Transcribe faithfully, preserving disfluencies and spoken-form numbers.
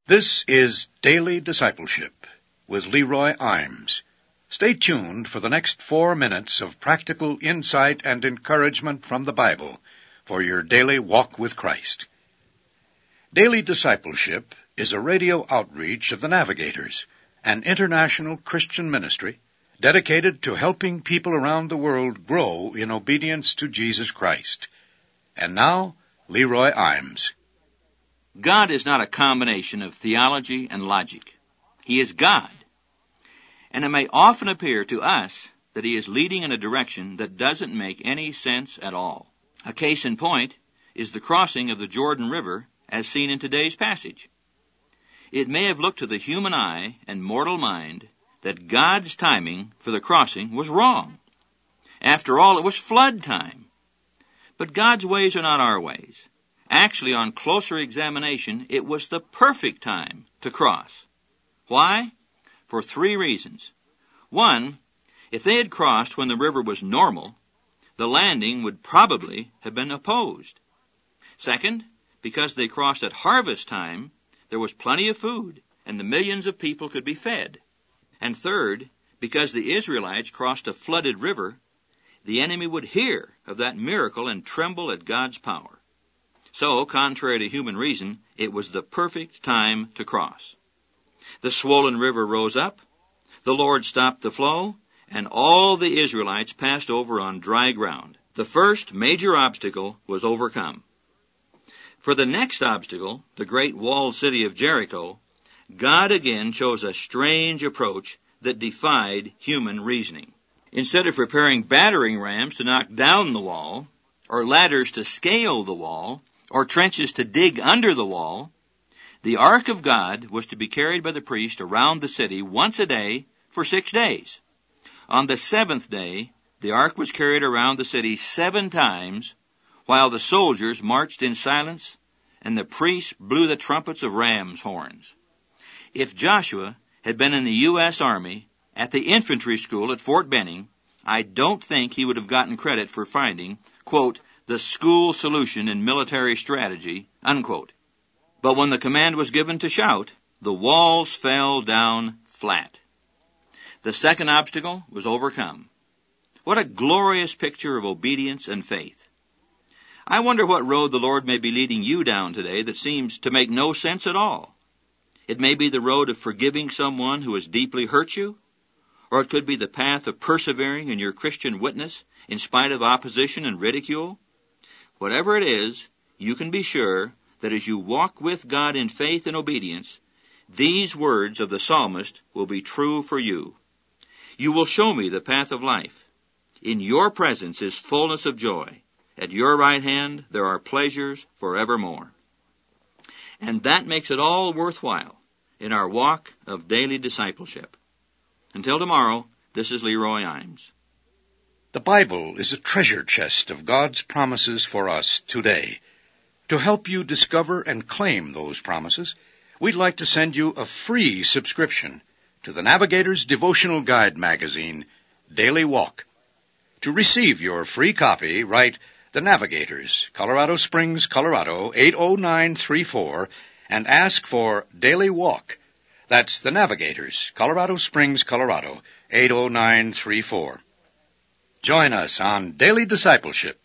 This is Daily Discipleship with Leroy Imes. Stay tuned for the next four minutes of practical insight and encouragement from the Bible for your daily walk with Christ. Daily Discipleship is a radio outreach of the Navigators, an international Christian ministry dedicated to helping people around the world grow in obedience to Jesus Christ. And now, Leroy Imes. God is not a combination of theology and logic. He is God. And it may often appear to us that He is leading in a direction that doesn't make any sense at all. A case in point is the crossing of the Jordan River as seen in today's passage. It may have looked to the human eye and mortal mind that God's timing for the crossing was wrong. After all, it was flood time. But God's ways are not our ways. Actually, on closer examination, it was the perfect time to cross. Why? For three reasons. One, if they had crossed when the river was normal, the landing would probably have been opposed. Second, because they crossed at harvest time, there was plenty of food, and the millions of people could be fed. And third, because the Israelites crossed a flooded river, the enemy would hear of that miracle and tremble at God's power. So, contrary to human reason, it was the perfect time to cross. The swollen river rose up, the Lord stopped the flow, and all the Israelites passed over on dry ground. The first major obstacle was overcome. For the next obstacle, the great walled city of Jericho, God again chose a strange approach that defied human reasoning. Instead of preparing battering rams to knock down the wall, or ladders to scale the wall, or trenches to dig under the wall, the Ark of God was to be carried by the priest around the city once a day for six days. On the seventh day, the Ark was carried around the city seven times, while the soldiers marched in silence and the priests blew the trumpets of ram's horns. If Joshua had been in the U S Army at the infantry school at Fort Benning, I don't think he would have gotten credit for finding, quote, the school solution in military strategy, unquote. But when the command was given to shout, the walls fell down flat. The second obstacle was overcome. What a glorious picture of obedience and faith. I wonder what road the Lord may be leading you down today that seems to make no sense at all. It may be the road of forgiving someone who has deeply hurt you, or it could be the path of persevering in your Christian witness in spite of opposition and ridicule. Whatever it is, you can be sure that as you walk with God in faith and obedience, these words of the psalmist will be true for you. You will show me the path of life. In your presence is fullness of joy. At your right hand there are pleasures forevermore. And that makes it all worthwhile in our walk of daily discipleship. Until tomorrow, this is Leroy Imes. The Bible is a treasure chest of God's promises for us today. To help you discover and claim those promises, we'd like to send you a free subscription to the Navigator's devotional guide magazine, Daily Walk. To receive your free copy, write The Navigators, Colorado Springs, Colorado, eight oh nine three four, and ask for Daily Walk. That's The Navigators, Colorado Springs, Colorado, eight oh nine three four. Join us on Daily Discipleship